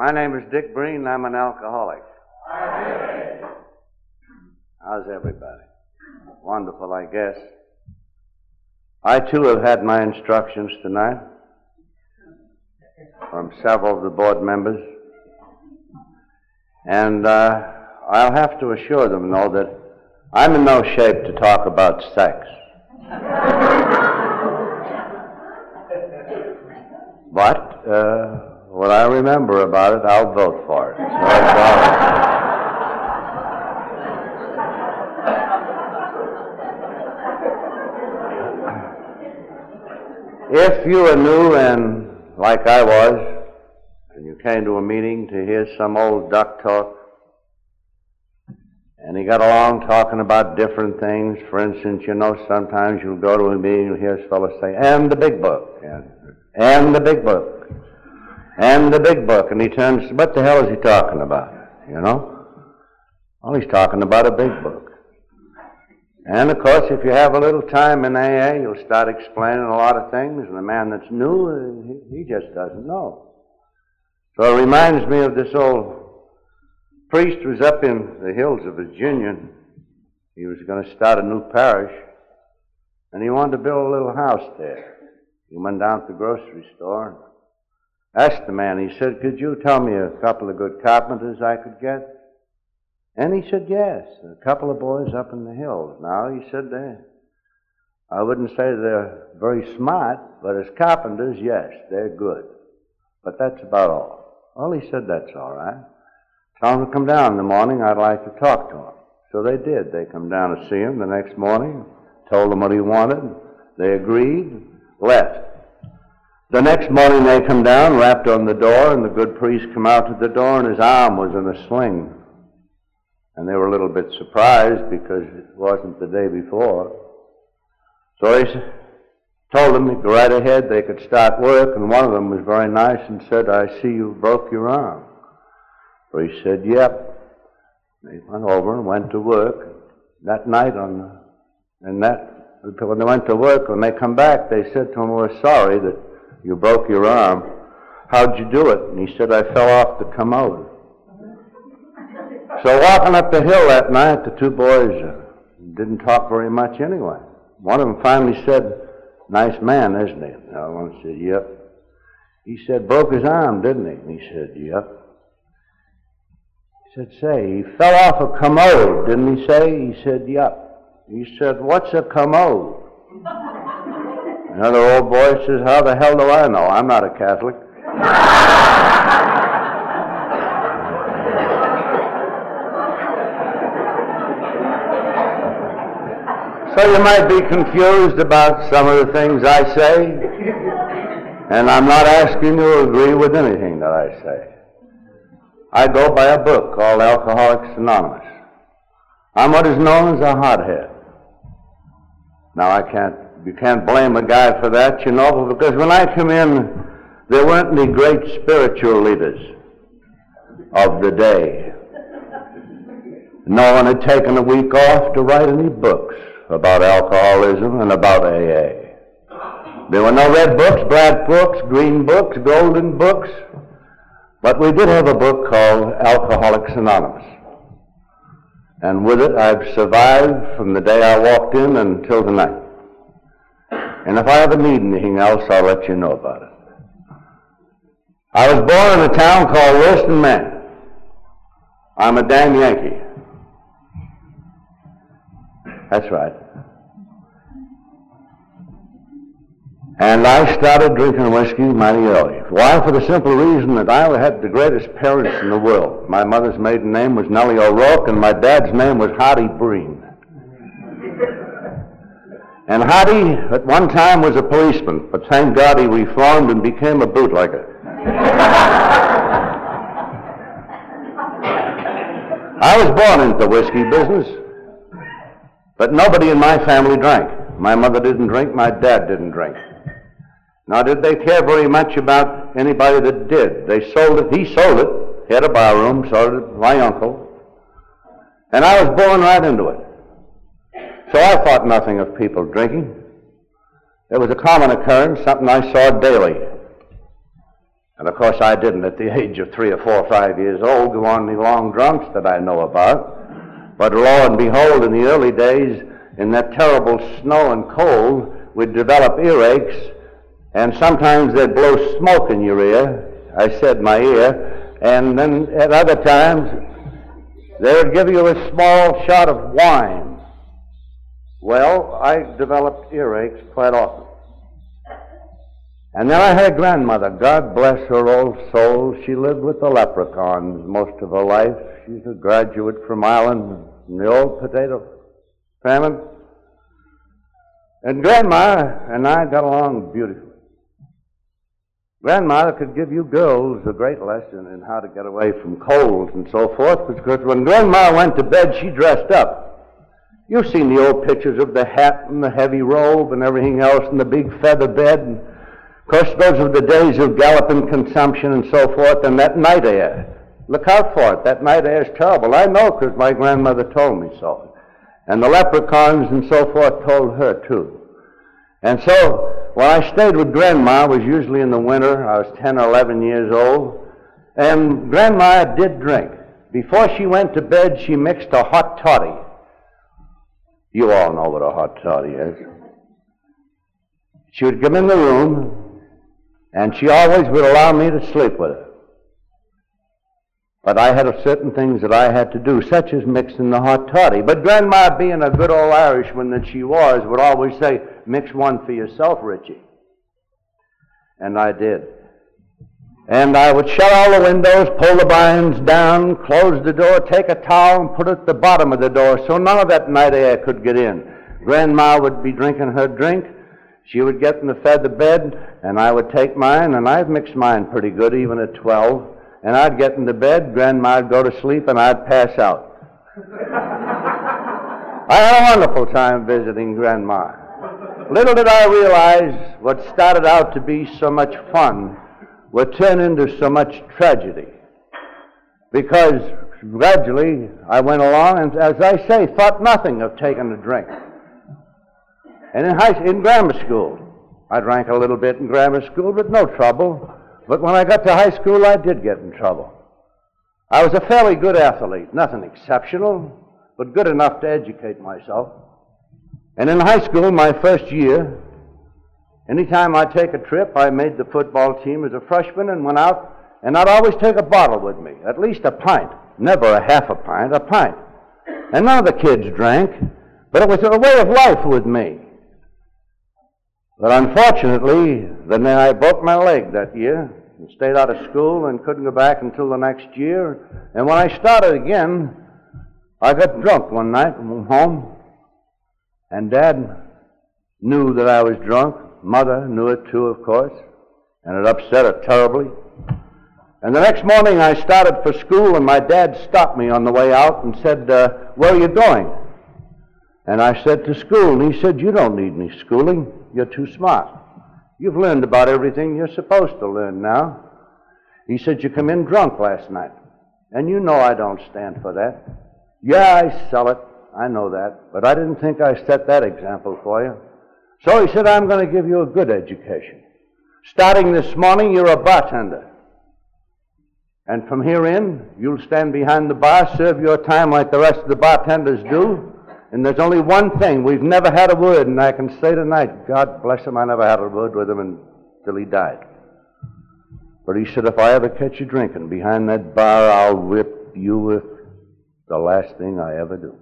My name is Dick Breen, and I'm an alcoholic. How's everybody? Wonderful, I guess. I, too, have had my instructions tonight from several of the board members. And I'll have to assure them, though, that I'm in no shape to talk about sex. But what I remember about it, I'll vote for it. So that's all right. If you are new and like I was, and you came to a meeting to hear some old duck talk, and he got along talking about different things. For instance, you know, sometimes you'll go to a meeting, you'll hear a fellow say, and the big book, and the big book, and the big book. And he turns, what the hell is he talking about, you know? Well, he's talking about a big book. And, of course, if you have a little time in AA, you'll start explaining a lot of things, and the man that's new, he just doesn't know. So it reminds me of this old priest who was up in the hills of Virginia. He was going to start a new parish, and he wanted to build a little house there. He went down to the grocery store and asked the man, he said, could you tell me a couple of good carpenters I could get? And he said, yes, a couple of boys up in the hills. Now, he said, I wouldn't say they're very smart, but as carpenters, yes, they're good. But that's about all. Well, he said, that's all right. Tell them to come down in the morning, I'd like to talk to him. So they did. They come down to see him the next morning, told him what he wanted. They agreed, left. The next morning they come down, rapped on the door, and the good priest come out to the door, and his arm was in a sling. And they were a little bit surprised because it wasn't the day before. So he told them to go right ahead, they could start work, and one of them was very nice and said, I see you broke your arm. So he said, yep. They went over and went to work. That night when they went to work, when they come back, they said to him, we're sorry that you broke your arm. How'd you do it? And he said, I fell off the commode. So walking up the hill that night, the two boys didn't talk very much anyway. One of them finally said, nice man, isn't he? The other one said, yep. He said, broke his arm, didn't he? And he said, yep. He said, say, he fell off a commode, didn't he say? He said, yep. He said, what's a commode? Another old boy says, how the hell do I know? I'm not a Catholic. So you might be confused about some of the things I say, and I'm not asking you to agree with anything that I say. I go by a book called Alcoholics Anonymous. I'm what is known as a hothead. Now, you can't blame a guy for that, you know, because when I come in, there weren't any great spiritual leaders of the day. No one had taken a week off to write any books about alcoholism and about AA. There were no red books, black books, green books, golden books, but we did have a book called Alcoholics Anonymous. And with it, I've survived from the day I walked in until tonight. And if I ever need anything else, I'll let you know about it. I was born in a town called Williston, Maine. I'm a damn Yankee. That's right. And I started drinking whiskey mighty early. Why? For the simple reason that I had the greatest parents in the world. My mother's maiden name was Nellie O'Rourke, and my dad's name was Hardy Breen. And Hardy, at one time, was a policeman, but thank God he reformed and became a bootlegger. I was born into the whiskey business, but nobody in my family drank. My mother didn't drink, my dad didn't drink. Nor did they care very much about anybody that did. They sold it, he sold it, he had a barroom, sold it my uncle, and I was born right into it. So I thought nothing of people drinking. It was a common occurrence, something I saw daily. And of course I didn't at the age of 3 or 4 or 5 years old go on any long drunks that I know about. But lo and behold, in the early days, in that terrible snow and cold, we'd develop earaches, and sometimes they'd blow smoke in your ear. I said my ear. And then at other times, they would give you a small shot of wine. Well, I developed earaches quite often. And then I had a grandmother, God bless her old soul. She lived with the leprechauns most of her life. She's a graduate from Ireland in the old potato famine. And Grandma and I got along beautifully. Grandmother could give you girls a great lesson in how to get away from colds and so forth, because when Grandma went to bed, she dressed up. You've seen the old pictures of the hat and the heavy robe and everything else and the big feather bed. And of course, those were the days of galloping consumption and so forth, and that night air. Look out for it. That night air is terrible. I know because my grandmother told me so. And the leprechauns and so forth told her, too. And so, when I stayed with Grandma, it was usually in the winter. I was 10 or 11 years old. And Grandma did drink. Before she went to bed, she mixed a hot toddy. You all know what a hot toddy is. She would come in the room, and she always would allow me to sleep with her. But I had certain things that I had to do, such as mixing the hot toddy. But Grandma, being a good old Irishman that she was, would always say, "Mix one for yourself, Richie." And I did. And I would shut all the windows, pull the blinds down, close the door, take a towel and put it at the bottom of the door so none of that night air could get in. Grandma would be drinking her drink. She would get in the feather bed, and I would take mine, and I'd mix mine pretty good, even at 12. And I'd get into bed, Grandma'd go to sleep, and I'd pass out. I had a wonderful time visiting Grandma. Little did I realize what started out to be so much fun would turn into so much tragedy. Because gradually I went along and, as I say, thought nothing of taking a drink. And in grammar school, I drank a little bit in grammar school, but no trouble. But when I got to high school, I did get in trouble. I was a fairly good athlete, nothing exceptional, but good enough to educate myself. And in high school, my first year, anytime I'd take a trip, I made the football team as a freshman and went out, and I'd always take a bottle with me, at least a pint. Never a half a pint, a pint. And none of the kids drank, but it was a way of life with me. But unfortunately, then I broke my leg that year and stayed out of school and couldn't go back until the next year. And when I started again, I got drunk one night and went home. And Dad knew that I was drunk. Mother knew it too, of course. And it upset her terribly. And the next morning I started for school, and my dad stopped me on the way out and said, "Where are you going?" And I said, "To school." And he said, "You don't need any schooling. You're too smart. You've learned about everything you're supposed to learn now." He said, "You come in drunk last night. And you know I don't stand for that." "Yeah, I sell it. I know that. But I didn't think I set that example for you." So he said, "I'm going to give you a good education. Starting this morning, you're a bartender. And from here in, you'll stand behind the bar, serve your time like the rest of the bartenders do. And there's only one thing. We've never had a word, and I can say tonight, God bless him, I never had a word with him until he died. But he said, if I ever catch you drinking behind that bar, I'll whip you with the last thing I ever do."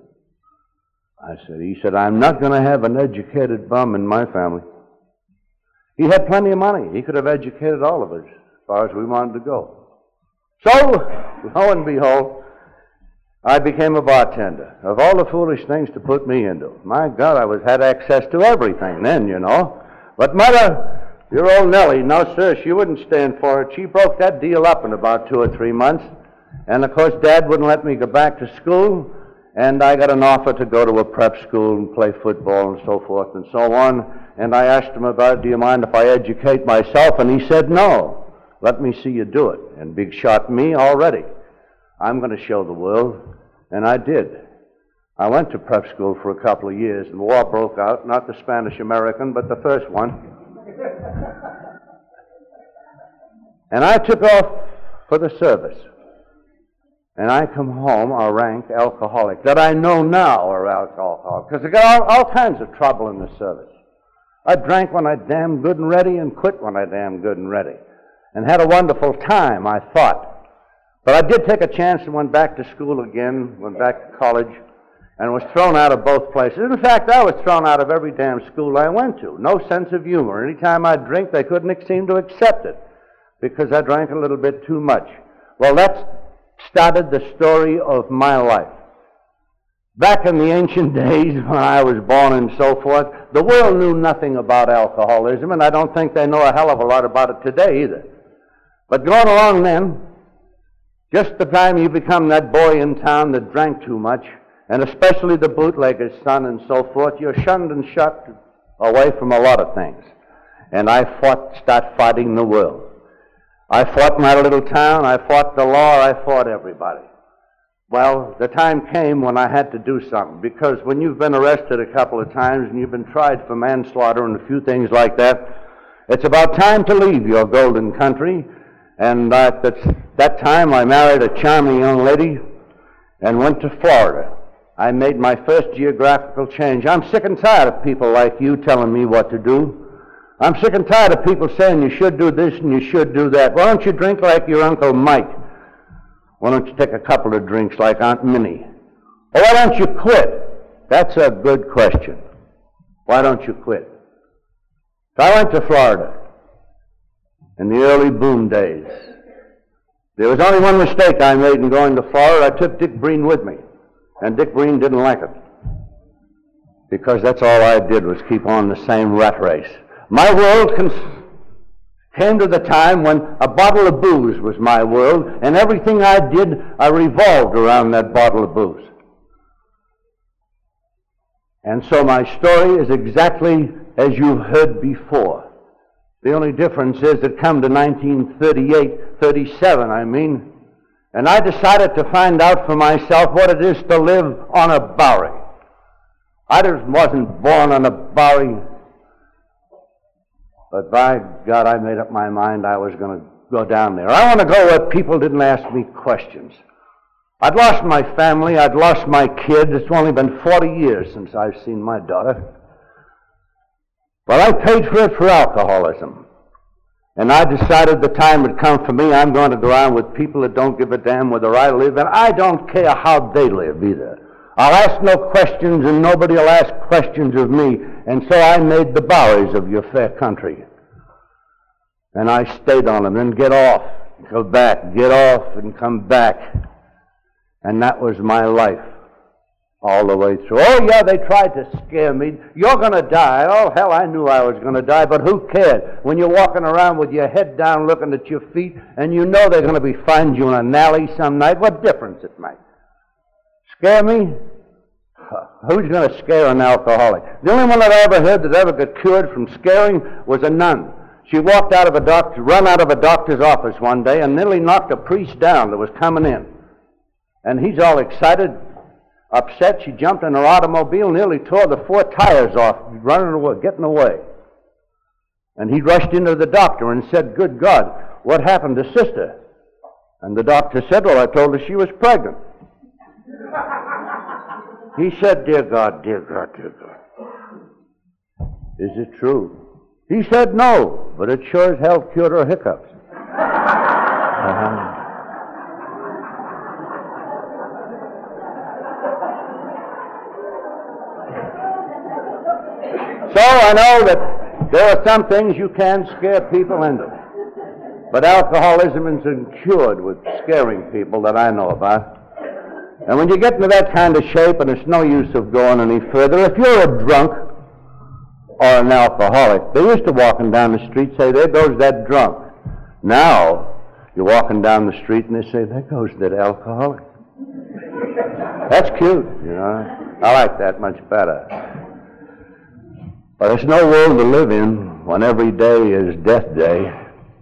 He said, "I'm not going to have an educated bum in my family." He had plenty of money. He could have educated all of us as far as we wanted to go. So, lo and behold, I became a bartender. Of all the foolish things to put me into. My God, had access to everything then, you know. But Mother, your old Nellie, no sir, she wouldn't stand for it. She broke that deal up in about 2 or 3 months. And of course, Dad wouldn't let me go back to school. And I got an offer to go to a prep school and play football and so forth and so on. And I asked him about, "Do you mind if I educate myself?" And he said, "No, let me see you do it." And big shot me already. I'm going to show the world. And I did. I went to prep school for a couple of years, and the war broke out, not the Spanish-American, but the first one. And I took off for the service. And I come home a rank alcoholic that I know now are alcoholics, because I got all kinds of trouble in the service. I drank when I damn good and ready and quit when I damn good and ready. And had a wonderful time, I thought. But I did take a chance and went back to school again, went back to college, and was thrown out of both places. In fact, I was thrown out of every damn school I went to. No sense of humor. Anytime I'd drink, they couldn't seem to accept it because I drank a little bit too much. Well, that's started the story of my life. Back in the ancient days when I was born and so forth, the world knew nothing about alcoholism, and I don't think they know a hell of a lot about it today either. But going along then, just the time you become that boy in town that drank too much, and especially the bootlegger's son and so forth, you're shunned and shut away from a lot of things. And I start fighting the world. I fought my little town, I fought the law, I fought everybody. Well, the time came when I had to do something, because when you've been arrested a couple of times and you've been tried for manslaughter and a few things like that, it's about time to leave your golden country. And at that time I married a charming young lady and went to Florida. I made my first geographical change. I'm sick and tired of people like you telling me what to do. I'm sick and tired of people saying you should do this and you should do that. Why don't you drink like your Uncle Mike? Why don't you take a couple of drinks like Aunt Minnie? Or why don't you quit? That's a good question. Why don't you quit? So I went to Florida in the early boom days. There was only one mistake I made in going to Florida. I took Dick Breen with me, and Dick Breen didn't like it, because that's all I did was keep on the same rat race. My world came to the time when a bottle of booze was my world, and everything I did, I revolved around that bottle of booze. And so my story is exactly as you've heard before. The only difference is it come to 37, and I decided to find out for myself what it is to live on a Bowery. I just wasn't born on a Bowery. But by God, I made up my mind I was going to go down there. I want to go where people didn't ask me questions. I'd lost my family. I'd lost my kids. It's only been 40 years since I've seen my daughter. But I paid for it for alcoholism. And I decided the time had come for me. I'm going to go around with people that don't give a damn whether I live, and I don't care how they live either. I'll ask no questions, and nobody will ask questions of me. And so I made the Boweries of your fair country. And I stayed on them, then get off, go back, get off, and come back. And that was my life all the way through. Oh, yeah, they tried to scare me. You're going to die. Oh, hell, I knew I was going to die, but who cared? When you're walking around with your head down looking at your feet, and you know they're going to be finding you in an alley some night, what difference it makes? Scare me? Who's going to scare an alcoholic? The only one that I ever heard that ever got cured from scaring was a nun. She walked run out of a doctor's office one day and nearly knocked a priest down that was coming in. And he's all excited, upset. She jumped in her automobile, nearly tore the 4 tires off, running away, getting away. And he rushed into the doctor and said, "Good God, what happened to Sister?" And the doctor said, "Well, I told her she was pregnant." He said, "Dear God, dear God, dear God, is it true?" He said, "No, but it sure as hell cured her hiccups." So I know that there are some things you can scare people into. But alcoholism is cured with scaring people that I know about. And when you get into that kind of shape, and it's no use of going any further, if you're a drunk or an alcoholic, they used to walking down the street say, "There goes that drunk." Now, you're walking down the street and they say, "There goes that alcoholic." That's cute, you know. I like that much better. But there's no world to live in when every day is death day.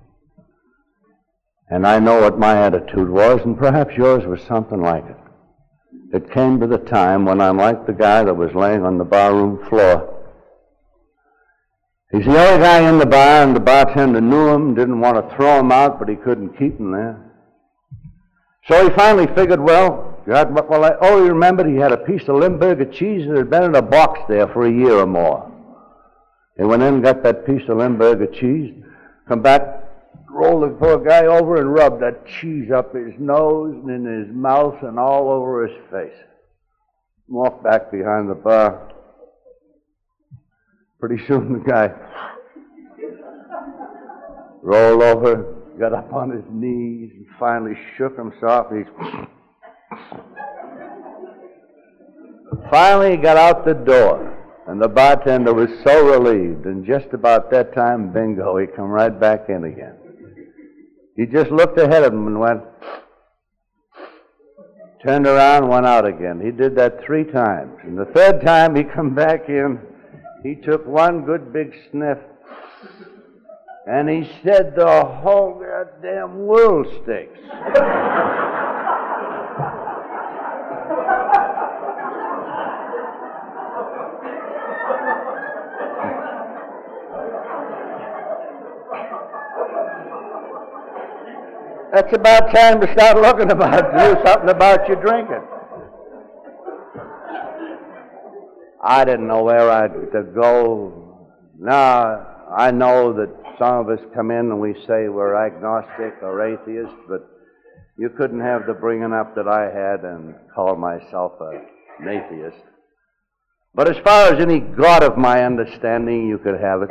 And I know what my attitude was, and perhaps yours was something like it. It came to the time when I'm like the guy that was laying on the barroom floor, He's the only guy in the bar, and the bartender knew him, didn't want to throw him out, but he couldn't keep him there. So he finally figured, well, he remembered he had a piece of Limburger cheese that had been in a box there for a year or more. He went in and got that piece of Limburger cheese, come back, rolled the poor guy over and rubbed that cheese up his nose and in his mouth and all over his face. Walked back behind the bar. Pretty soon the guy rolled over, got up on his knees, and finally shook himself. Finally got out the door, and the bartender was so relieved, and just about that time, bingo, he come right back in again. He just looked ahead of him and went, turned around and went out again. He did that 3 times, and the 3rd time he come back in, he took one good big sniff, and he said the whole goddamn world stinks. That's about time to start looking about, do something about your drinking. I didn't know where to go. Now, I know that some of us come in and we say we're agnostic or atheist, but you couldn't have the bringing up that I had and call myself an atheist. But as far as any God of my understanding, you could have it.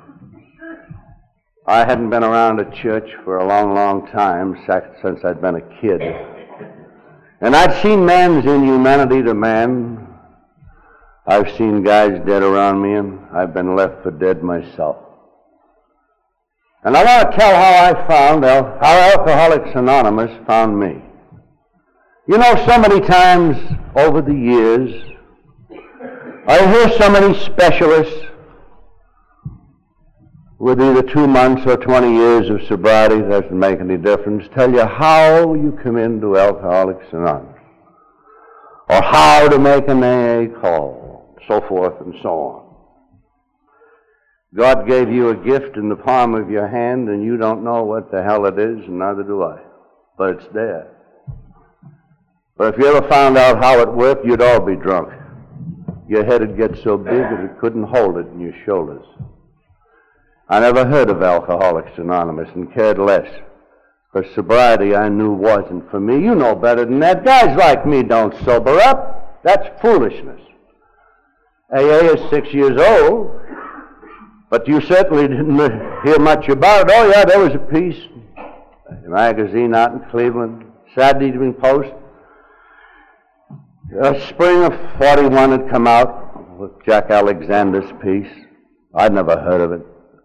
I hadn't been around a church for a long, long time, since I'd been a kid. And I'd seen man's inhumanity to man. I've seen guys dead around me, and I've been left for dead myself. And I want to tell how Alcoholics Anonymous found me. You know, so many times over the years, I hear so many specialists with either 2 months or 20 years of sobriety, doesn't make any difference, tell you how you come into Alcoholics Anonymous, or how to make an AA call, so forth and so on. God gave you a gift in the palm of your hand, and you don't know what the hell it is, and neither do I. But it's there. But if you ever found out how it worked, you'd all be drunk. Your head would get so big that it couldn't hold it in your shoulders. I never heard of Alcoholics Anonymous and cared less, because sobriety I knew wasn't for me. You know better than that. Guys like me don't sober up. That's foolishness. AA is 6 years old, but you certainly didn't hear much about it. Oh, yeah, there was a piece, a magazine out in Cleveland, Saturday Evening Post. Spring of 41 had come out with Jack Alexander's piece. I'd never heard of it.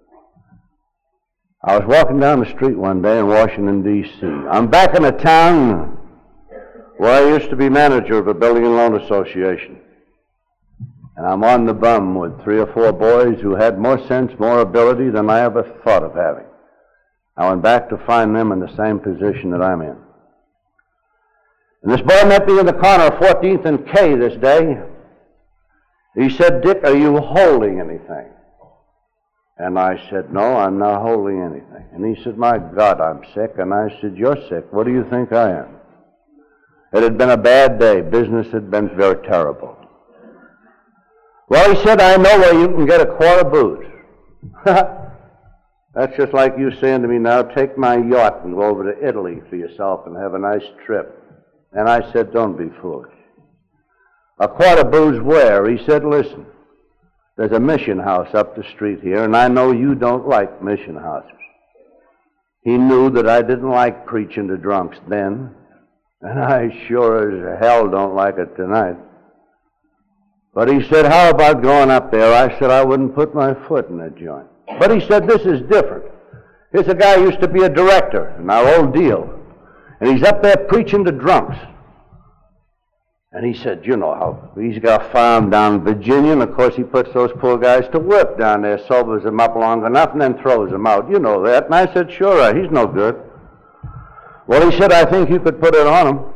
I was walking down the street one day in Washington, D.C. I'm back in a town where I used to be manager of a building and loan association. And I'm on the bum with 3 or 4 boys who had more sense, more ability than I ever thought of having. I went back to find them in the same position that I'm in. And this boy met me in the corner of 14th and K this day. He said, "Dick, are you holding anything?" And I said, "No, I'm not holding anything." And he said, "My God, I'm sick." And I said, "You're sick. What do you think I am?" It had been a bad day. Business had been very terrible. Well, he said, "I know where you can get a quart of booze." That's just like you saying to me now, "Take my yacht and go over to Italy for yourself and have a nice trip." And I said, "Don't be foolish." "A quart of booze where?" He said, "Listen, there's a mission house up the street here, and I know you don't like mission houses." He knew that I didn't like preaching to drunks then, and I sure as hell don't like it tonight. But he said, "How about going up there?" I said, "I wouldn't put my foot in that joint." But he said, "This is different. Here's a guy who used to be a director in our old deal, and he's up there preaching to drunks." And he said, "You know how he's got a farm down in Virginia, and of course he puts those poor guys to work down there, sobers them up long enough, and then throws them out. You know that." And I said, "Sure, he's no good." Well, he said, "I think you could put it on him."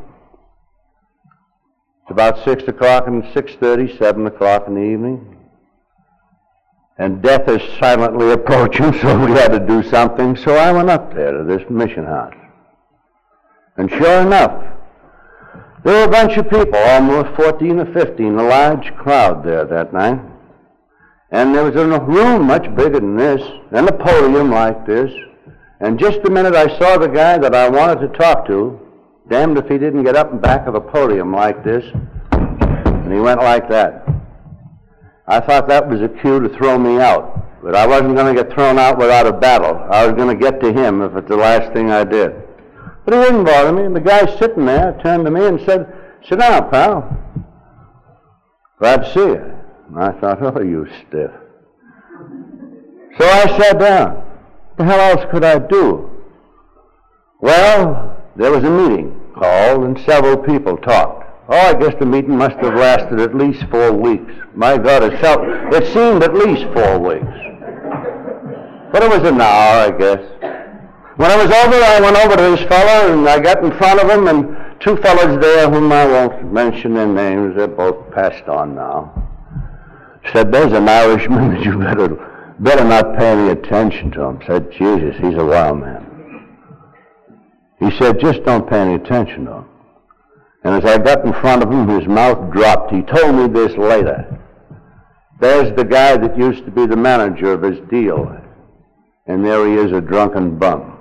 It's about 6 o'clock and 6:30, 7 o'clock in the evening. And death is silently approaching, so we had to do something. So I went up there to this mission house. And sure enough, there were a bunch of people, almost 14 or 15, a large crowd there that night. And there was a room much bigger than this, and a podium like this. And just the minute I saw the guy that I wanted to talk to, damned if he didn't get up and back of a podium like this, and he went like that. I thought that was a cue to throw me out, but I wasn't going to get thrown out without a battle. I was going to get to him if it's the last thing I did. But it didn't bother me, and the guy sitting there turned to me and said, "Sit down, pal. Glad to see you." And I thought, "Oh, you stiff." So I sat down. What the hell else could I do? Well, there was a meeting called, and several people talked. Oh, I guess the meeting must have lasted at least 4 weeks. My God, it seemed at least 4 weeks. But it was an hour, I guess. When it was over, I went over to this fellow, and I got in front of him, and two fellows there whom I won't mention their names, they're both passed on now, said, "There's an Irishman that you better not pay any attention to him." Said, "Jesus, he's a wild man." He said, "Just don't pay any attention to him." And as I got in front of him, his mouth dropped. He told me this later. "There's the guy that used to be the manager of his deal, and there he is, a drunken bum,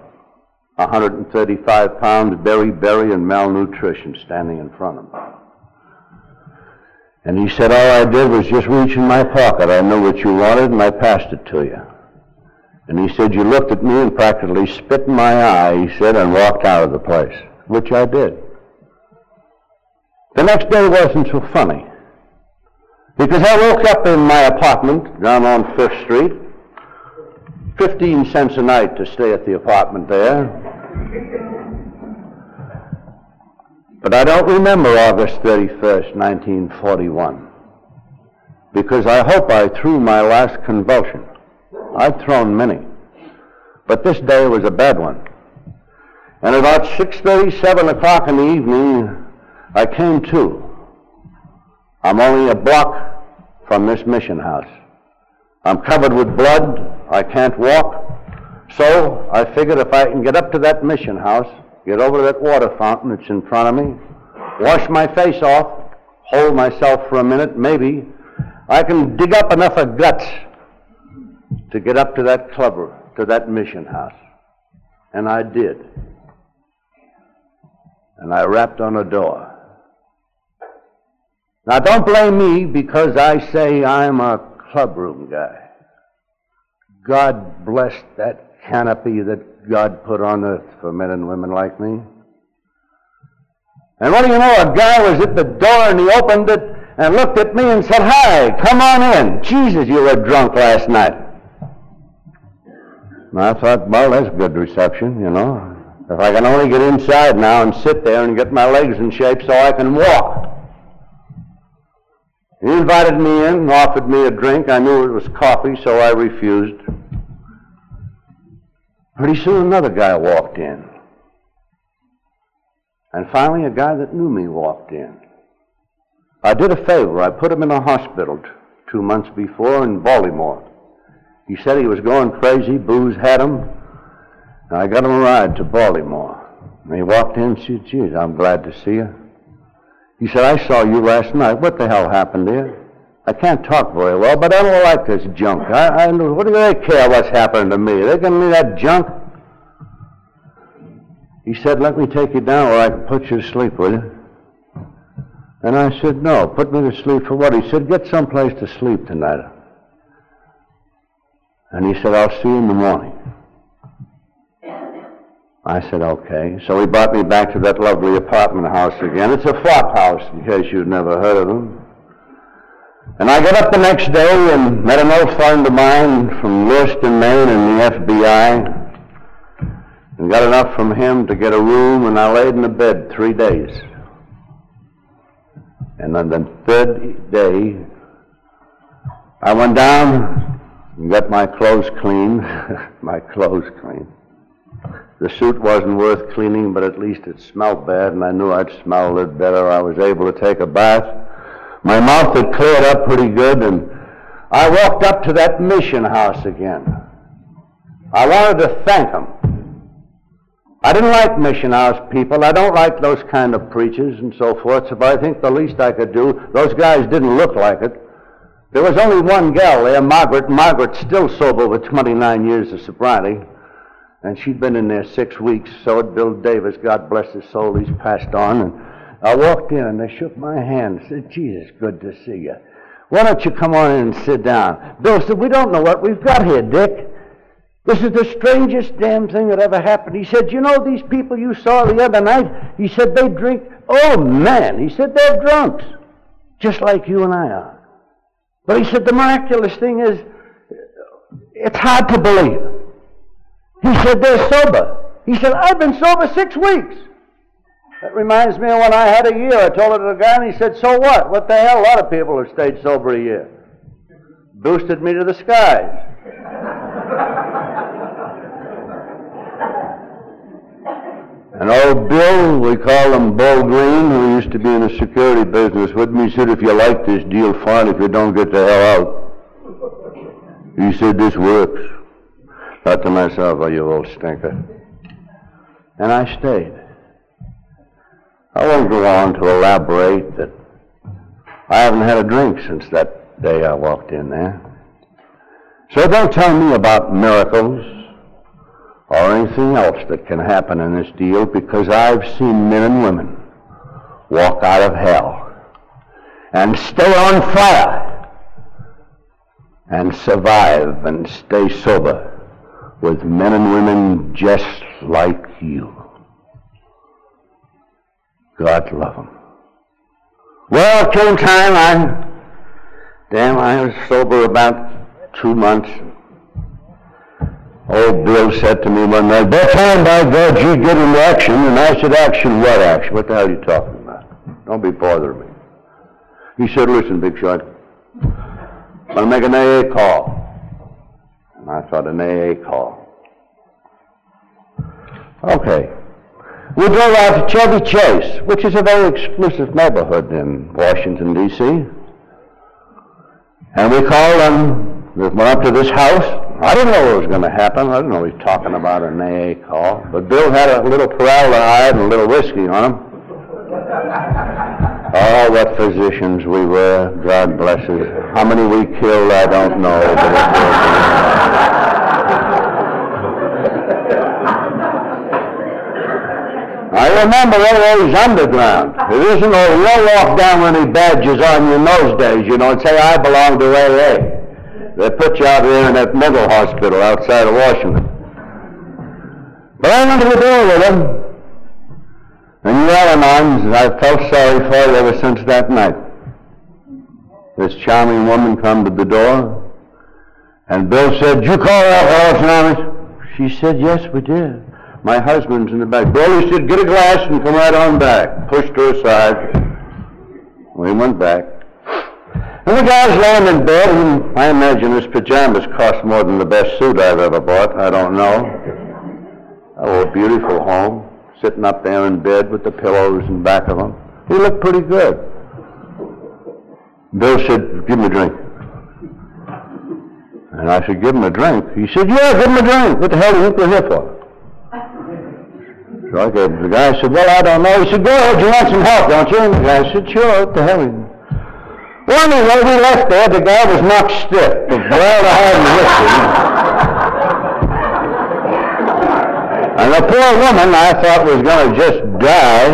135 pounds, berry, and malnutrition standing in front of him." And he said, "All I did was just reach in my pocket. I knew what you wanted, and I passed it to you." And he said, "You looked at me and practically spit in my eye," he said, "and walked out of the place," which I did. The next day wasn't so funny, because I woke up in my apartment down on 5th Street, 15 cents a night to stay at the apartment there. But I don't remember August 31st, 1941, because I hope I threw my last convulsion. I'd thrown many, but this day was a bad one. And about 6:30, 7 o'clock in the evening, I came to. I'm only a block from this mission house. I'm covered with blood. I can't walk. So I figured if I can get up to that mission house, get over to that water fountain that's in front of me, wash my face off, hold myself for a minute, maybe I can dig up enough of guts to get up to that club, to that mission house. And I did. And I rapped on a door. Now, don't blame me because I say I'm a clubroom guy. God bless that canopy that God put on earth for men and women like me. And what do you know? A guy was at the door and he opened it and looked at me and said, "Hi, come on in. Jesus, you were drunk last night." And I thought, well, that's good reception, you know. If I can only get inside now and sit there and get my legs in shape so I can walk. He invited me in and offered me a drink. I knew it was coffee, so I refused. Pretty soon another guy walked in. And finally a guy that knew me walked in. I did a favor. I put him in a hospital 2 months before in Baltimore. He said he was going crazy, booze had him, and I got him a ride to Baltimore. And he walked in and said, "Geez, I'm glad to see you." He said, "I saw you last night. What the hell happened here? I can't talk very well, but I don't like this junk. What do they care what's happening to me? They're giving me that junk." He said, "Let me take you down where I can put you to sleep, will you?" And I said, "No, put me to sleep for what?" He said, "Get someplace to sleep tonight." And he said, "I'll see you in the morning." I said, "Okay." So he brought me back to that lovely apartment house again. It's a flop house, in case you've never heard of them. And I got up the next day and met an old friend of mine from Lewiston, Maine, in the FBI, and got enough from him to get a room, and I laid in the bed 3 days. And on the 3rd day, I went down and got my clothes cleaned. My clothes cleaned. The suit wasn't worth cleaning, but at least it smelled bad, and I knew I'd smell a little better. I was able to take a bath. My mouth had cleared up pretty good, and I walked up to that mission house again. I wanted to thank them. I didn't like mission house people. I don't like those kind of preachers and so forth, so I think the least I could do, those guys didn't look like it. There was only one gal there, Margaret. Margaret's still sober with 29 years of sobriety, and she'd been in there 6 weeks. So had Bill Davis, God bless his soul, he's passed on. And I walked in, and they shook my hand and said, "Gee, it's good to see you. Why don't you come on in and sit down?" Bill said, "We don't know what we've got here, Dick. This is the strangest damn thing that ever happened." He said, "You know these people you saw the other night?" He said, "They drink." "Oh, man," he said, "they're drunks, just like you and I are." But he said, "The miraculous thing is, it's hard to believe." He said, "They're sober." He said, "I've been sober 6 weeks." That reminds me of when I had a year. I told it to the guy, and he said, "So what? What the hell? A lot of people have stayed sober a year." Boosted me to the skies. And old Bill, we call him Bull Green, who used to be in the security business with me, said, "If you like this deal, fine. If you don't, get the hell out." He said, "This works." Thought to myself, "Oh, you old stinker." And I stayed. I won't go on to elaborate that I haven't had a drink since that day I walked in there. So don't tell me about miracles or anything else that can happen in this deal, because I've seen men and women walk out of hell and stay on fire and survive and stay sober with men and women just like you. God love them. Well, it came time, I was sober about 2 months. Old Bill said to me one night, "By time, by God, you get into action." And I said, "Action? What action? What the hell are you talking about? Don't be bothering me." He said, "Listen, Big Shot, I'm going to make an AA call." And I thought, an AA call. Okay. We drove out to Chevy Chase, which is a very exclusive neighborhood in Washington, D.C. And we called and we went up to this house. I didn't know what was going to happen. I didn't know he was talking about an AA call. But Bill had a little formaldehyde and a little whiskey on him. Oh, what physicians we were. God bless us. How many we killed, I don't know. I remember always underground. It isn't all, you don't walk down with any badges on you in those days, you know, and say, "I belong to AA." They put you out there in that mental hospital outside of Washington. But I went to the door with him. And you Al-Anons, I felt sorry for you ever since that night. This charming woman come to the door, and Bill said, "Did you call Alcoholics Anonymous?" She said, "Yes, we did. My husband's in the back." Bill, he said, "Get a glass and come right on back." Pushed her aside. We went back. And the guy's laying in bed, and I imagine his pajamas cost more than the best suit I've ever bought. I don't know. Oh, a beautiful home, sitting up there in bed with the pillows in back of him. He looked pretty good. Bill said, "Give him a drink." And I said, "Give him a drink?" He said, "Yeah, give him a drink. What the hell do you think we're here for?" So I gave the guy said, "Well, I don't know." He said, "Go ahead, you want some help, don't you?" And the guy said, "Sure, what the hell?" Well, anyway, we left there. The guy was knocked stiff. The formaldehyde and whiskey. And the poor woman, I thought, was going to just die.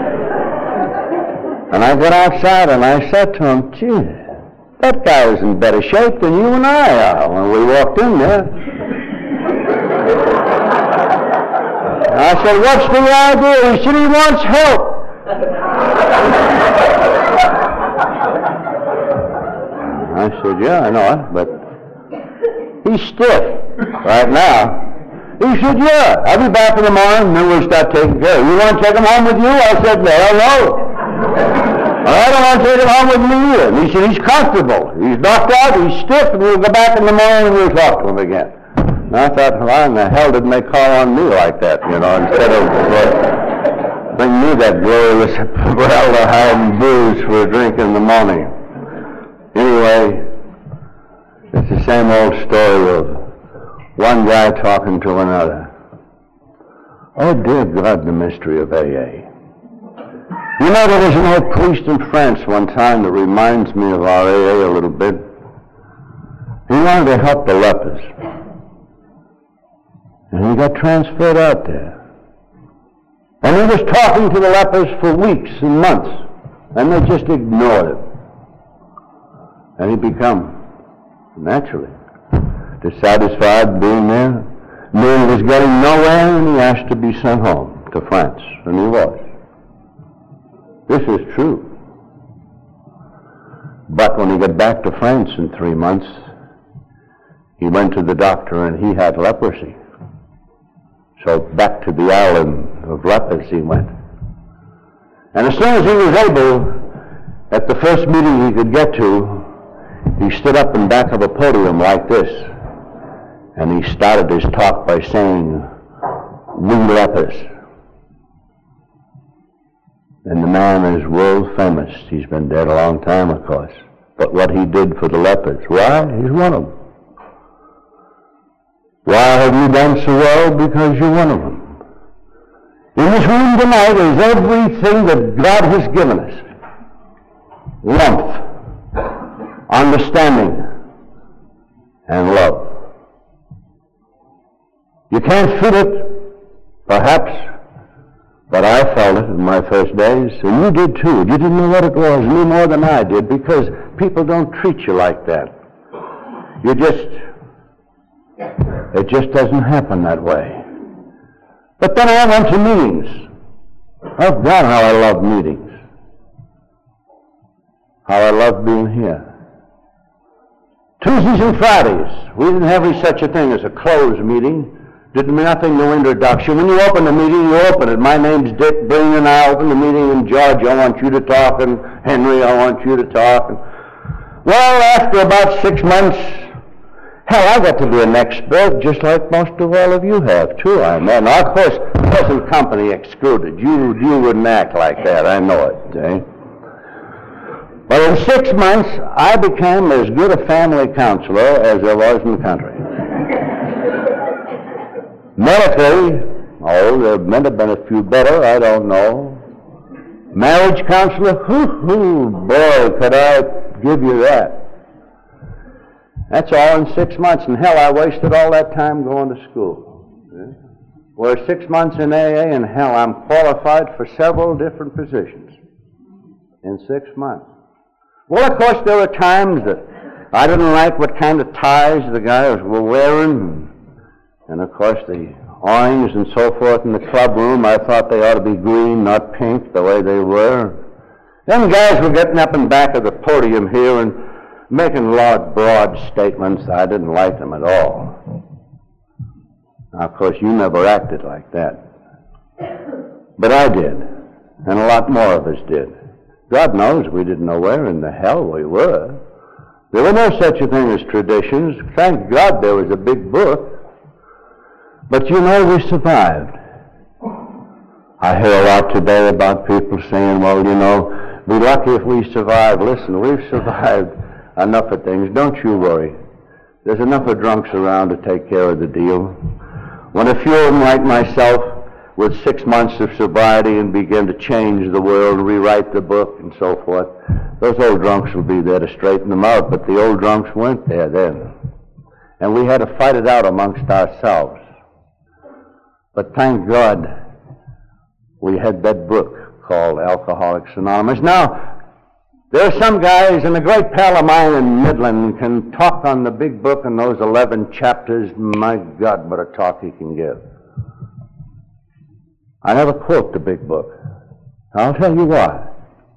And I got outside and I said to him, "Gee, that guy is in better shape than you and I are." When we walked in there. And I said, "What's the idea?" He said, "He wants help." I said, "Yeah, I know it, but he's stiff right now." He said, "Yeah, I'll be back in the morning, and then we'll start taking care of it. You want to take him home with you?" I said, "No. I don't want to take him home with me either." And he said, "He's comfortable. He's knocked out, he's stiff, and we'll go back in the morning and we'll talk to him again." And I thought, why in the hell didn't they call on me like that, you know, instead of bring me that glorious formaldehyde and booze for a drink in the morning. Anyway, It's the same old story of one guy talking to another. Oh, dear God, the mystery of AA. You know, there was an old priest in France one time that reminds me of our AA a little bit. He wanted to help the lepers. And he got transferred out there. And he was talking to the lepers for weeks and months. And they just ignored him. And he become, naturally, dissatisfied being there. Knew he was getting nowhere, and he asked to be sent home to France. And he was. This is true. But when he got back to France in 3 months, he went to the doctor and he had leprosy. So back to the island of lepers he went. And as soon as he was able, at the first meeting he could get to, he stood up in back of a podium like this, and he started his talk by saying, "We lepers." And the man is world famous. He's been dead a long time, of course. But what he did for the lepers, why? He's one of them. Why have you done so well? Because you're one of them. In this room tonight is everything that God has given us. Warmth, understanding, and love. You can't feel it, perhaps, but I felt it in my first days, and you did too. You didn't know what it was, any more than I did, because people don't treat you like that. It just doesn't happen that way. But then I went to meetings. Oh God, how I love meetings. How I love being here. Tuesdays and Fridays, we didn't have any such a thing as a closed meeting. Didn't mean nothing, no introduction. When you open the meeting, you open it. My name's Dick Breen, and I open the meeting, and George, I want you to talk, and Henry, I want you to talk. And, well, after about 6 months, hell, I got to be an expert, just like most of all of you have, too. I know. Now, of course, present company excluded. You wouldn't act like that. I know it, eh? But in 6 months, I became as good a family counselor as there was in the country. Medically, there may have been a few better, I don't know. Marriage counselor, boy, could I give you that. That's all in 6 months, and hell, I wasted all that time going to school. Yeah? Well, 6 months in AA, and hell, I'm qualified for several different positions in 6 months. Well, of course, there were times that I didn't like what kind of ties the guys were wearing, and of course, the awnings and so forth in the club room, I thought they ought to be green, not pink, the way they were. Them guys were getting up in back of the podium here and making broad statements. I didn't like them at all. Now, of course, you never acted like that. But I did, and a lot more of us did. God knows we didn't know where in the hell we were. There were no such a thing as traditions. Thank God there was a big book. But you know, we survived. I hear a lot today about people saying, well, you know, be lucky if we survive. Listen, we've survived enough of things. Don't you worry. There's enough of drunks around to take care of the deal. When a few of them like myself with 6 months of sobriety and begin to change the world, rewrite the book and so forth, those old drunks will be there to straighten them out. But the old drunks weren't there then. And we had to fight it out amongst ourselves. But thank God we had that book called Alcoholics Anonymous. Now, there are some guys, and a great pal of mine in Midland can talk on the big book and those 11 chapters. My God, what a talk he can give. I never quote the big book. I'll tell you why.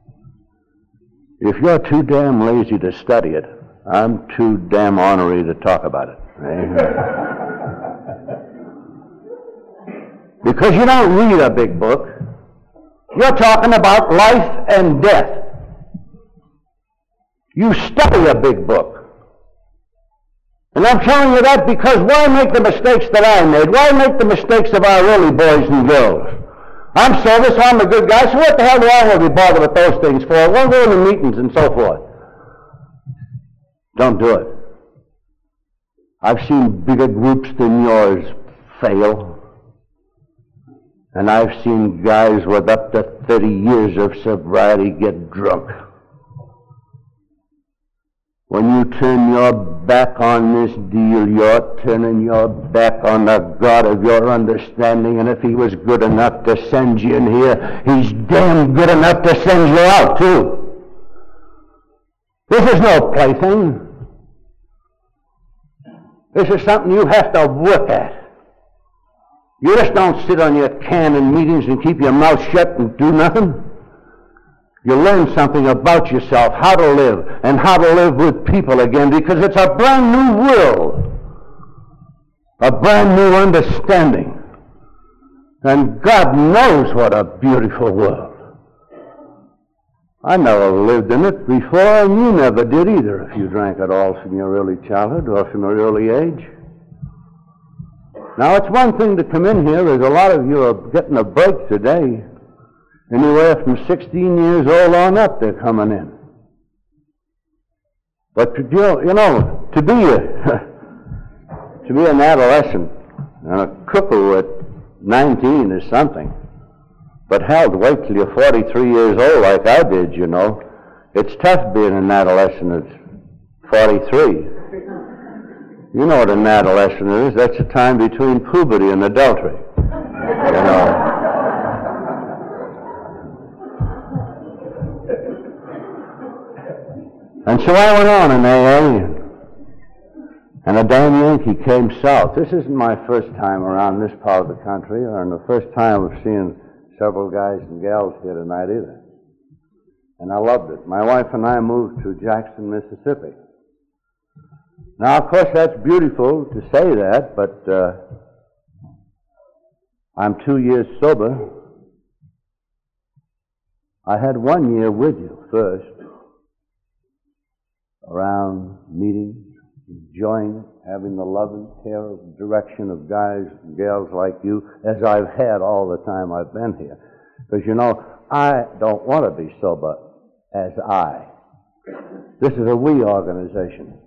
If you're too damn lazy to study it, I'm too damn ornery to talk about it. Because you don't read a big book. You're talking about life and death. You study a big book. And I'm telling you that because why make the mistakes that I made? Why make the mistakes of our early boys and girls? I'm service, I'm a good guy, so what the hell do I want to be bothered with those things for? I won't go into meetings and so forth. Don't do it. I've seen bigger groups than yours fail. And I've seen guys with up to 30 years of sobriety get drunk. When you turn your back on this deal, you're turning your back on the God of your understanding. And if He was good enough to send you in here, He's damn good enough to send you out, too. This is no plaything. This is something you have to work at. You just don't sit on your can in meetings and keep your mouth shut and do nothing. You learn something about yourself, how to live, and how to live with people again, because it's a brand new world, a brand new understanding. And God knows what a beautiful world. I never lived in it before, and you never did either, if you drank at all from your early childhood or from your early age. Now, it's one thing to come in here, as a lot of you are getting a break today. Anywhere from 16 years old on up, they're coming in. But to be an adolescent and a cuckoo at 19 is something. But hell, to wait till you're 43 years old like I did, you know. It's tough being an adolescent at 43. You know what an adolescent is. That's the time between puberty and adultery. You know. And so I went on in AA, and a damn Yankee came south. This isn't my first time around this part of the country, or the first time of seeing several guys and gals here tonight either. And I loved it. My wife and I moved to Jackson, Mississippi. Now, of course, that's beautiful to say that, but I'm 2 years sober. I had 1 year with you first, around meetings, enjoying it, having the love and care of direction of guys and gals like you, as I've had all the time I've been here. Because, you know, I don't want to be sober as I. This is a we organization.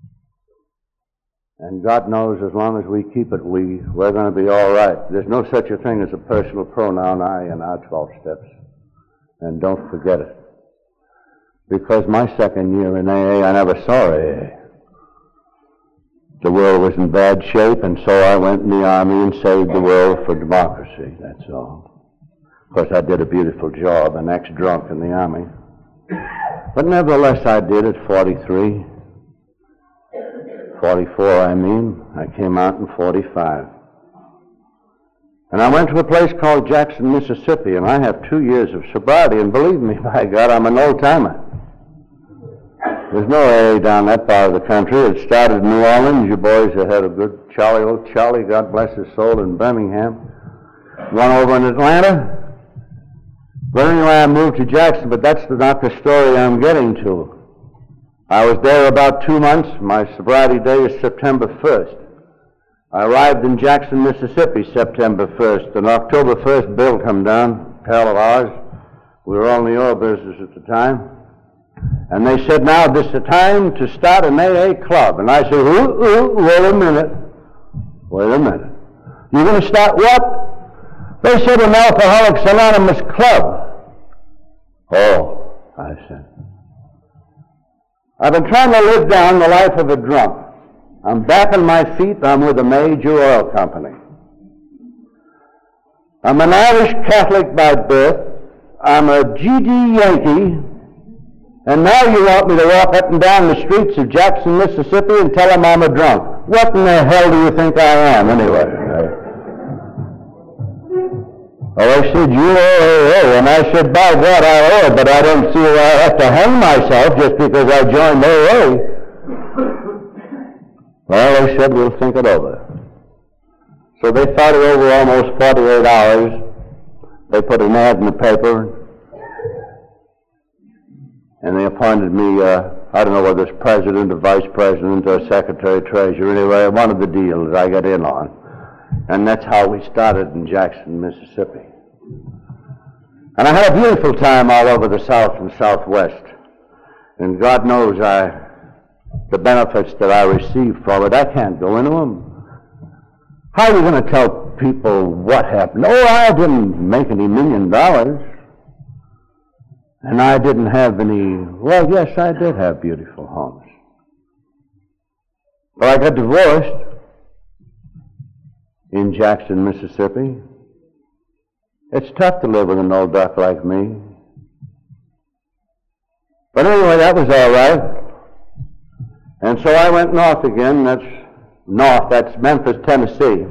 And God knows as long as we keep it we, we're going to be all right. There's no such a thing as a personal pronoun I in our 12 steps. And don't forget it. Because my second year in AA, I never saw AA. The world was in bad shape, and so I went in the Army and saved the world for democracy, that's all. Of course, I did a beautiful job, an ex-drunk in the Army. But nevertheless, I did at 43. 44, I mean. I came out in 45. And I went to a place called Jackson, Mississippi, and I have 2 years of sobriety, and believe me, by God, I'm an old-timer. There's no AA down that part of the country. It started in New Orleans. You boys have had a good old Charlie, God bless his soul, in Birmingham. One over in Atlanta. But anyway, I moved to Jackson, but that's not the story I'm getting to. I was there about 2 months. My sobriety day is September 1st. I arrived in Jackson, Mississippi, September 1st. On October 1st, Bill come down, pal of ours. We were all in the oil business at the time. And they said, now, this is the time to start an AA club. And I said, wait a minute. You're going to start what? They said, an Alcoholics Anonymous club. Oh, I said. I've been trying to live down the life of a drunk. I'm back on my feet. I'm with a major oil company. I'm an Irish Catholic by birth. I'm a GD Yankee. And now you want me to walk up and down the streets of Jackson, Mississippi and tell them I'm a drunk. What in the hell do you think I am, anyway? Oh, they said, you owe. And I said, by God, I owe, but I don't see why I have to hang myself just because I joined AA. Well, they said, we'll think it over. So they thought it over almost 48 hours. They put an ad in the paper. And they appointed me, I don't know whether it's president or vice president or secretary treasurer. Anyway, one of the deals I got in on. And that's how we started in Jackson, Mississippi. And I had a beautiful time all over the South and Southwest. And God knows I the benefits that I receive from it. I can't go into them. How are you going to tell people what happened? Oh, I didn't make any $1 million. And I didn't have any, well, yes, I did have beautiful homes. But I got divorced in Jackson, Mississippi. It's tough to live with an old duck like me. But anyway, that was all right. And so I went north again. That's Memphis, Tennessee.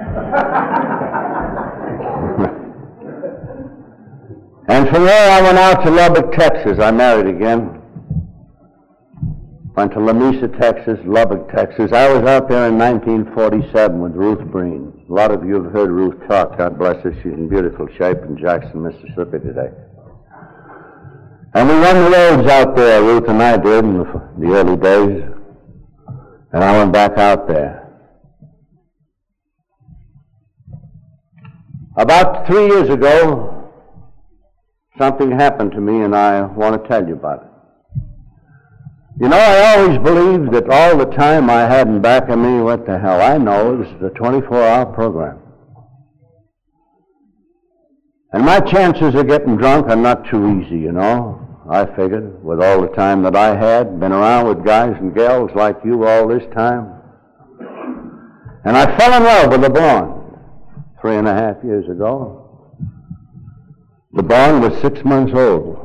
And from there I went out to Lubbock, Texas. I married again. Went to Lamesa, Texas, Lubbock, Texas. I was out there in 1947 with Ruth Breen. A lot of you have heard Ruth talk. God bless her. She's in beautiful shape in Jackson, Mississippi today. And we won the roads out there, Ruth and I did, in the early days. And I went back out there. About 3 years ago, something happened to me, and I want to tell you about it. You know, I always believed that all the time I had in back of me, what the hell I know, is the 24-hour program. And my chances of getting drunk are not too easy, you know. I figured, with all the time that I had, been around with guys and gals like you all this time. And I fell in love with a blonde 3.5 years ago. The blonde was 6 months old.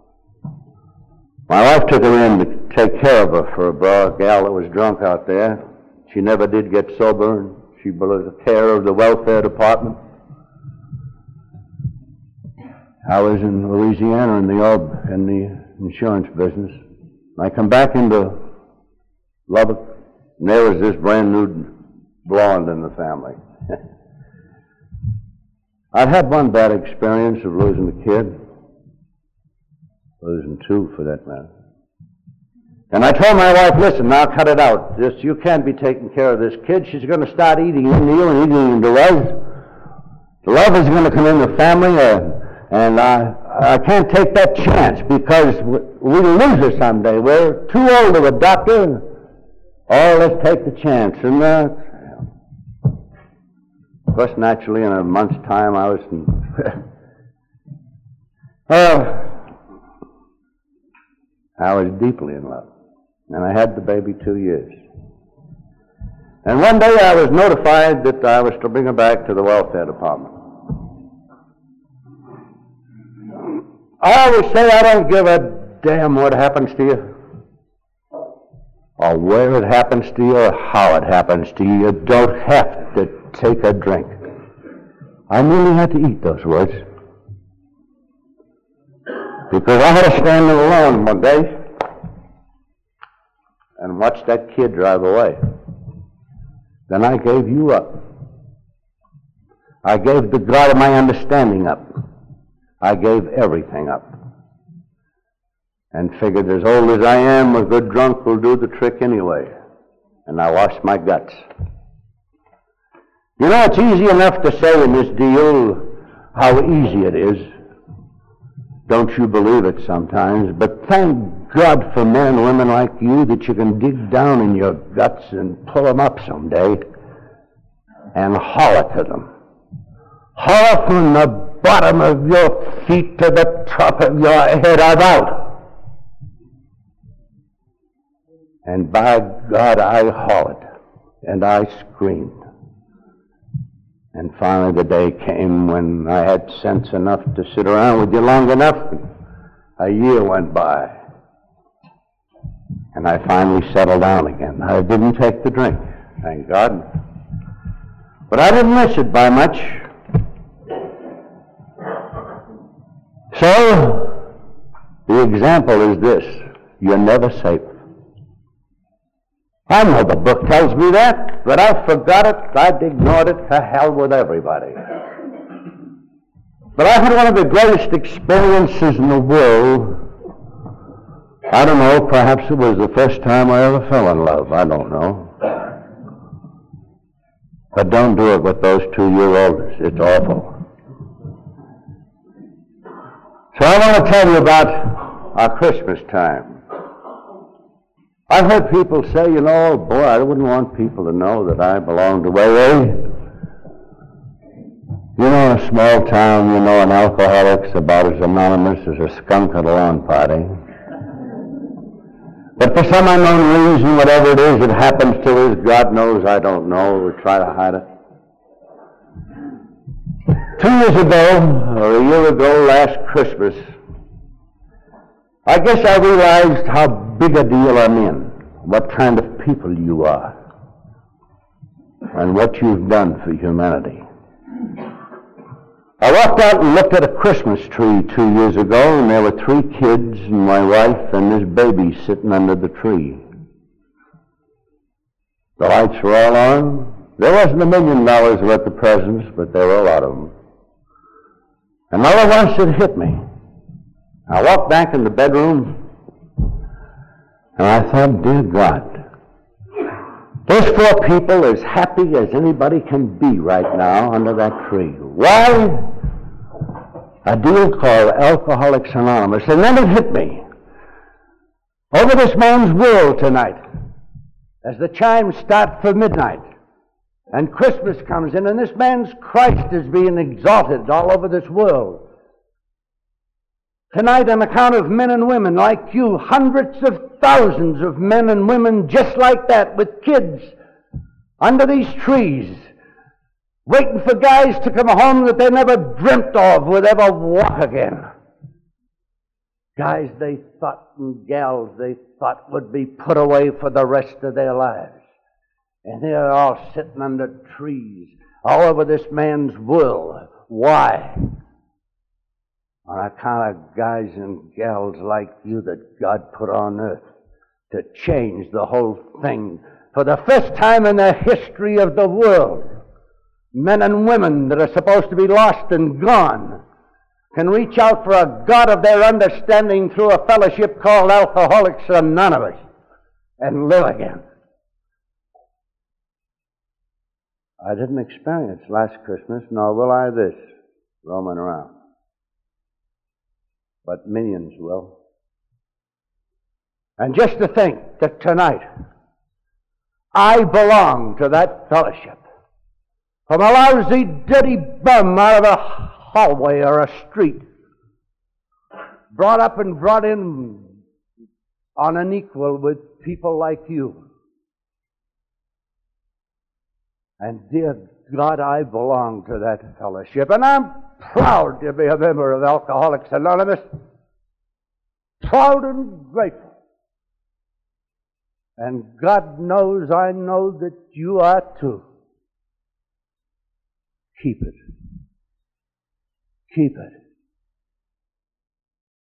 My wife took her in to take care of her for a gal that was drunk out there. She never did get sober. She took care of the welfare department. I was in Louisiana in the insurance business. I come back into Lubbock, and there was this brand new blonde in the family. I'd had one bad experience of losing a kid. Losing two, for that matter. And I told my wife, listen, now cut it out. You can't be taking care of this kid. She's going to start eating into you and eating into us. The love is going to come in the family, and I can't take that chance because we'll lose her someday. We're too old of a doctor. Oh, let's take the chance. And of course, naturally, in a month's time, I was I was deeply in love. And I had the baby 2 years. And one day I was notified that I was to bring her back to the welfare department. I always say I don't give a damn what happens to you, or where it happens to you, or how it happens to you. You don't have to take a drink. I nearly had to eat those words. Because I had to stand alone one day and watch that kid drive away. Then I gave you up. I gave the God of my understanding up. I gave everything up. And figured as old as I am, a good drunk will do the trick anyway. And I lost my guts. You know, it's easy enough to say in this deal how easy it is. Don't you believe it sometimes? But thank God for men and women like you that you can dig down in your guts and pull them up someday and holler to them. Holler from the bottom of your feet to the top of your head, I'm out. And by God, I hollered and I screamed. And finally the day came when I had sense enough to sit around with you long enough. A year went by. And I finally settled down again. I didn't take the drink, thank God. But I didn't miss it by much. So, the example is this. You're never safe. I know the book tells me that, but I forgot it, I'd ignored it, to hell with everybody. But I had one of the greatest experiences in the world. I don't know, perhaps it was the first time I ever fell in love, I don't know. But don't do it with those 2-year-olds, it's awful. So I want to tell you about our Christmas time. I've heard people say, boy, I wouldn't want people to know that I belong to AA. A small town, an alcoholic's about as anonymous as a skunk at a lawn party. But for some unknown reason, whatever it is, it happens to us. God knows I don't know. We try to hide it. 2 years ago, or a year ago, last Christmas, I guess I realized how big a deal I'm in, what kind of people you are, and what you've done for humanity. I walked out and looked at a Christmas tree 2 years ago, and there were 3 kids and my wife and this baby sitting under the tree. The lights were all on. There wasn't $1 million worth of presents, but there were a lot of them. And all at once it hit me. I walked back in the bedroom, and I thought, dear God, those 4 people as happy as anybody can be right now under that tree. Why? A deal called Alcoholics Anonymous. And then it hit me. Over this man's world tonight, as the chimes start for midnight, and Christmas comes in, and this man's Christ is being exalted all over this world. Tonight, on account of men and women like you, hundreds of thousands of men and women just like that, with kids under these trees, waiting for guys to come home that they never dreamt of would ever walk again. Guys they thought, and gals they thought would be put away for the rest of their lives. And they're all sitting under trees all over this man's world. Why? On account of guys and gals like you that God put on earth to change the whole thing. For the first time in the history of the world, men and women that are supposed to be lost and gone can reach out for a God of their understanding through a fellowship called Alcoholics Anonymous and live again. I didn't experience last Christmas, nor will I this, roaming around. But millions will. And just to think that tonight I belong to that fellowship. From a lousy, dirty bum out of a hallway or a street, brought up and brought in on an equal with people like you. And dear God, I belong to that fellowship, and I'm proud to be a member of Alcoholics Anonymous. Proud and grateful. And God knows I know that you are too. Keep it. Keep it.